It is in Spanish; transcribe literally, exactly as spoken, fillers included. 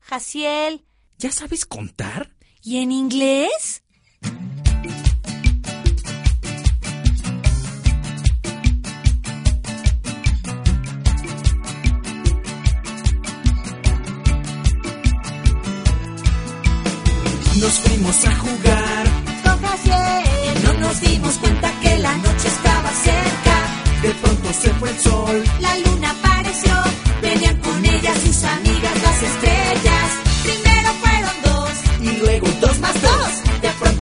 Jaciel. ¿Ya sabes contar? ¿Y en inglés? Nos fuimos a jugar Con Jaciel. y no nos dimos cuenta que la noche estaba cerca. De pronto se fue el sol. La luna